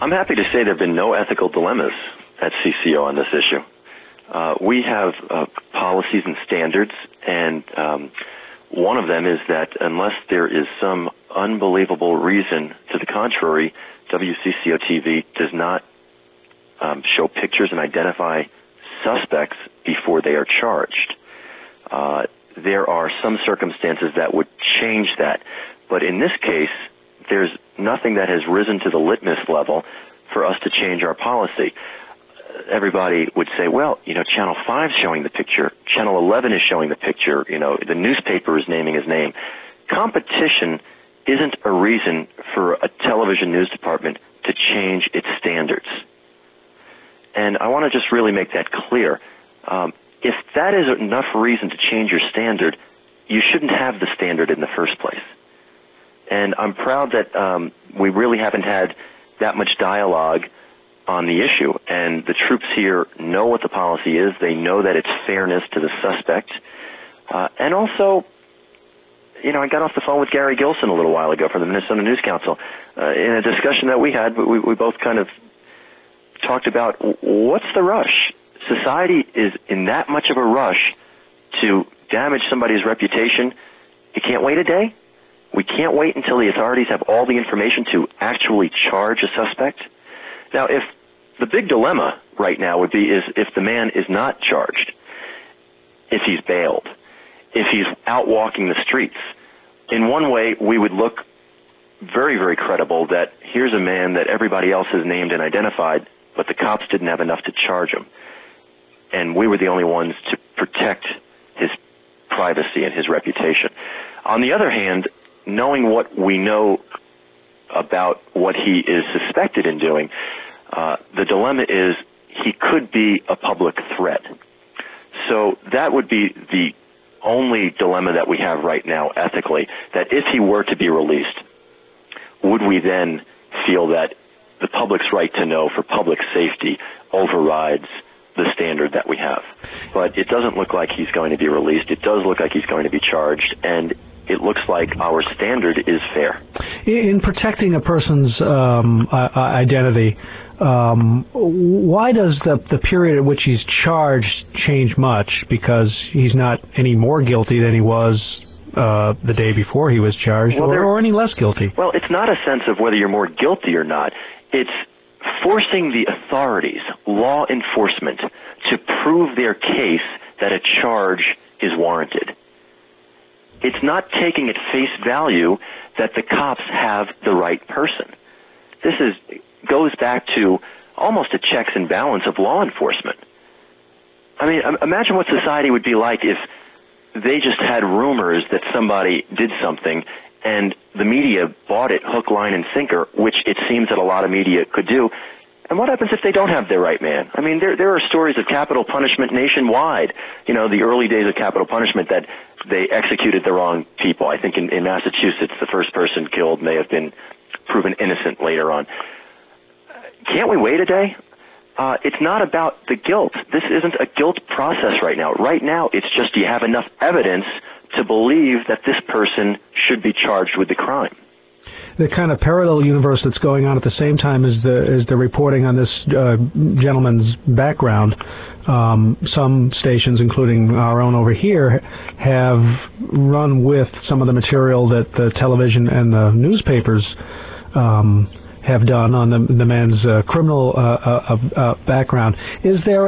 I'm happy to say there have been no ethical dilemmas at CCO on this issue. We have policies and standards, and one of them is that unless there is some unbelievable reason to the contrary, WCCO-TV does not show pictures and identify suspects before they are charged. There are some circumstances that would change that, but in this case, there's nothing that has risen to the litmus level for us to change our policy. Everybody would say, well, Channel 5 is showing the picture, Channel 11 is showing the picture, the newspaper is naming his name. Competition isn't a reason for a television news department to change its standards. And I want to just really make that clear. If that is enough reason to change your standard, you shouldn't have the standard in the first place. And I'm proud that we really haven't had that much dialogue on the issue, and the troops here know what the policy is. They know that it's fairness to the suspect. And also, I got off the phone with Gary Gilson a little while ago from the Minnesota News Council. In a discussion that we had, we both kind of talked about what's the rush? Society is in that much of a rush to damage somebody's reputation. You can't wait a day? We can't wait until the authorities have all the information to actually charge a suspect? Now, if the big dilemma right now would be is if the man is not charged, if he's bailed, if he's out walking the streets, in one way we would look very, very credible that here's a man that everybody else has named and identified, but the cops didn't have enough to charge him. And we were the only ones to protect his privacy and his reputation. On the other hand, knowing what we know about what he is suspected in doing, the dilemma is he could be a public threat. So that would be the only dilemma that we have right now ethically, that if he were to be released, would we then feel that the public's right to know for public safety overrides the standard that we have? But it doesn't look like he's going to be released. It does look like he's going to be charged, and it looks like our standard is fair. In protecting a person's identity, why does the period at which he's charged change much? Because he's not any more guilty than he was the day before he was charged, or any less guilty? Well, it's not a sense of whether you're more guilty or not. It's forcing the authorities, law enforcement, to prove their case that a charge is warranted. It's not taking at face value that the cops have the right person. This goes back to almost a checks and balance of law enforcement. I mean, imagine what society would be like if they just had rumors that somebody did something and the media bought it hook, line, and sinker, which it seems that a lot of media could do. And what happens if they don't have their right man? I mean, there are stories of capital punishment nationwide. The early days of capital punishment that they executed the wrong people. I think in Massachusetts, the first person killed may have been proven innocent later on. Can't we wait a day? It's not about the guilt. This isn't a guilt process right now. Right now, it's just you have enough evidence to believe that this person should be charged with the crime. The kind of parallel universe that's going on at the same time as the reporting on this gentleman's background. Some stations, including our own over here, have run with some of the material that the television and the newspapers have done on the man's criminal background. Is there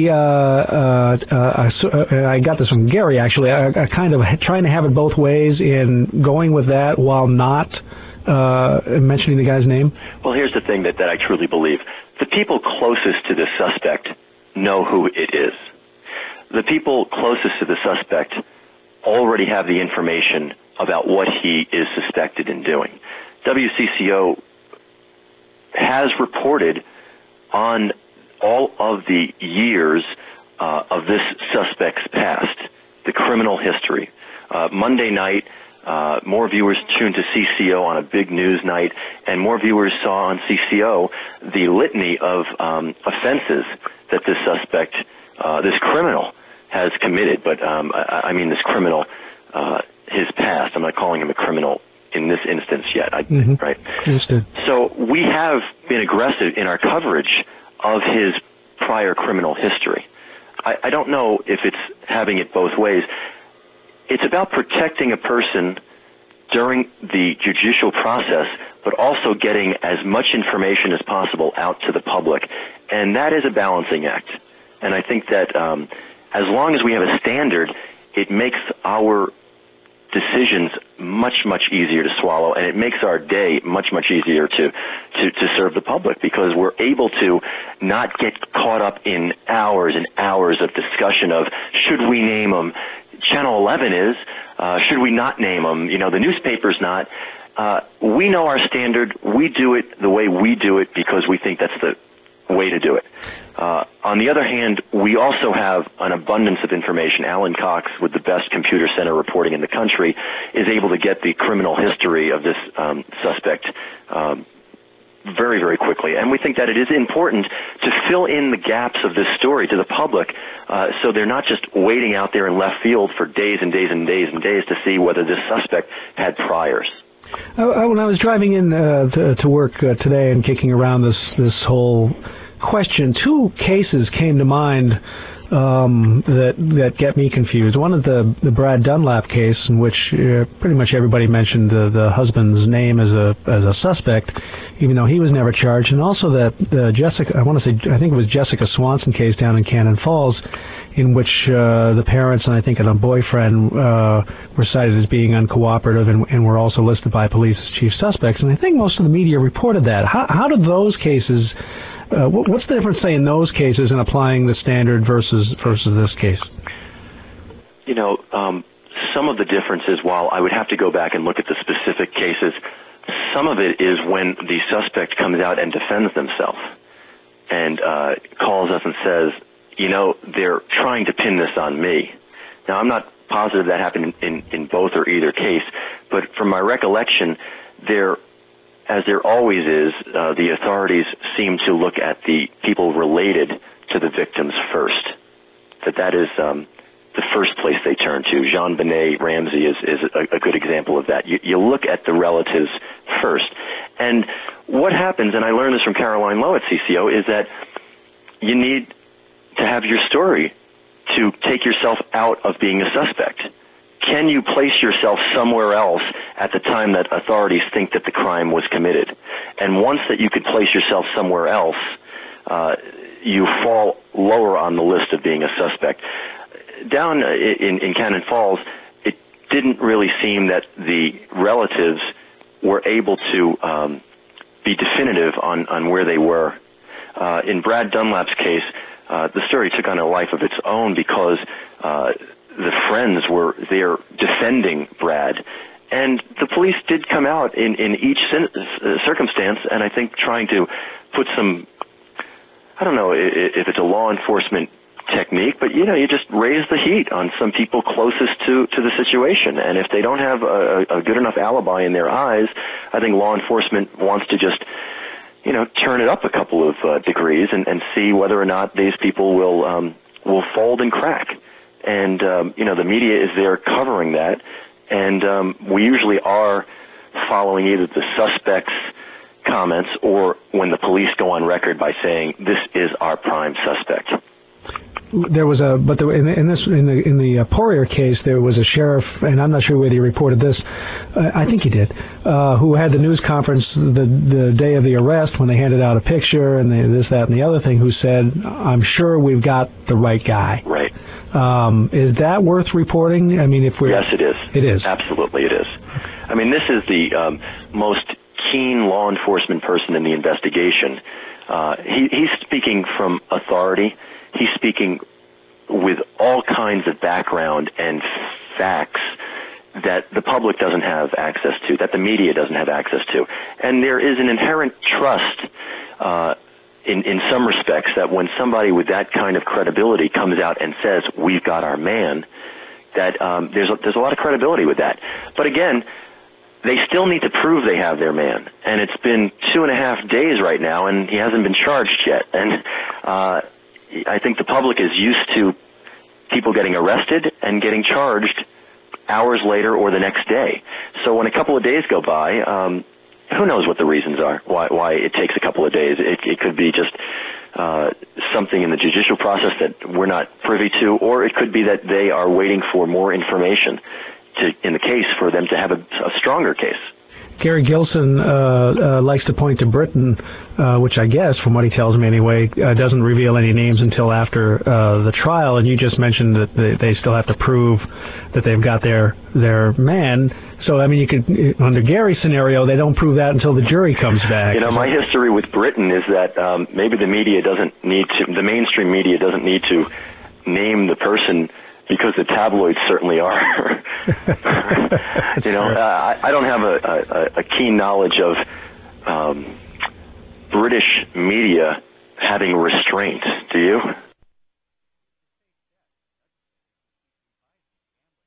I got this from Gary actually, a kind of trying to have it both ways in going with that while not mentioning the guy's name? Well, here's the thing that I truly believe. The people closest to the suspect know who it is. The people closest to the suspect already have the information about what he is suspected in doing. WCCO has reported on all of the years of this suspect's past, the criminal history. Monday night, more viewers tuned to CCO on a big news night, and more viewers saw on CCO the litany of offenses that this suspect, this criminal, has committed. But I mean this criminal, his past. I'm not calling him a criminal in this instance yet, right? Understood. So we have been aggressive in our coverage of his prior criminal history. I don't know if it's having it both ways. It's about protecting a person during the judicial process, but also getting as much information as possible out to the public. And that is a balancing act. And I think that as long as we have a standard, it makes our decisions much, much easier to swallow, and it makes our day much, much easier to serve the public, because we're able to not get caught up in hours and hours of discussion of should we name them. Channel 11 is, should we not name them? You know, the newspaper's not. We know our standard. We do it the way we do it because we think that's the way to do it. On the other hand, we also have an abundance of information. Alan Cox, with the best computer center reporting in the country, is able to get the criminal history of this suspect very, very quickly. And we think that it is important to fill in the gaps of this story to the public, so they're not just waiting out there in left field for days and days and days and days to see whether this suspect had priors. When I was driving in to work today and kicking around this whole question, two cases came to mind that get me confused. One is the Brad Dunlap case, in which pretty much everybody mentioned the husband's name as a suspect, even though he was never charged, and also the I think it was Jessica Swanson case down in Cannon Falls, in which the parents and I think a boyfriend were cited as being uncooperative and were also listed by police as chief suspects. And I think most of the media reported that. How did those cases? What's the difference, say, in those cases and applying the standard versus this case? You know, some of the differences, while I would have to go back and look at the specific cases, some of it is when the suspect comes out and defends themselves and calls us and says, you know, they're trying to pin this on me. Now, I'm not positive that happened in both or either case, but from my recollection, as there always is, the authorities seem to look at the people related to the victims first. That is the first place they turn to. JonBenet Ramsey is a good example of that. You look at the relatives first. And what happens, and I learned this from Caroline Lowe at CCO, is that you need to have your story to take yourself out of being a suspect. Can you place yourself somewhere else at the time that authorities think that the crime was committed? And once that you could place yourself somewhere else, you fall lower on the list of being a suspect. Down in Cannon Falls, it didn't really seem that the relatives were able to be definitive on where they were. In Brad Dunlap's case, the story took on a life of its own because the friends were there defending Brad. And the police did come out in each circumstance, and I think trying to put some, I don't know if it's a law enforcement technique, but, you know, you just raise the heat on some people closest to the situation. And if they don't have a good enough alibi in their eyes, I think law enforcement wants to just, you know, turn it up a couple of degrees and see whether or not these people will fold and crack. And, you know, the media is there covering that. And we usually are following either the suspect's comments or when the police go on record by saying this is our prime suspect. There was in the Poirier case, there was a sheriff, and I'm not sure whether he reported this. I think he did, who had the news conference the day of the arrest when they handed out a picture and this, that, and the other thing. Who said, "I'm sure we've got the right guy." Right. Is that worth reporting? I mean, yes, it is. It is. Absolutely, it is. I mean, this is the most keen law enforcement person in the investigation. He's speaking from authority. He's speaking with all kinds of background and facts that the public doesn't have access to, that the media doesn't have access to. And there is an inherent trust in some respects that when somebody with that kind of credibility comes out and says, we've got our man, that there's a lot of credibility with that. But again, they still need to prove they have their man. And it's been 2.5 days right now, and he hasn't been charged yet. And I think the public is used to people getting arrested and getting charged hours later or the next day. So when a couple of days go by, who knows what the reasons are, why it takes a couple of days. It could be just something in the judicial process that we're not privy to, or it could be that they are waiting for more information in the case for them to have a stronger case. Gary Gilson likes to point to Britain, which I guess, from what he tells me anyway, doesn't reveal any names until after the trial. And you just mentioned that they still have to prove that they've got their man. So, I mean, you could, under Gary's scenario, they don't prove that until the jury comes back. You know, my history with Britain is that maybe the mainstream media doesn't need to name the person, because the tabloids certainly are. You know, I don't have a keen knowledge of British media having restraint. Do you?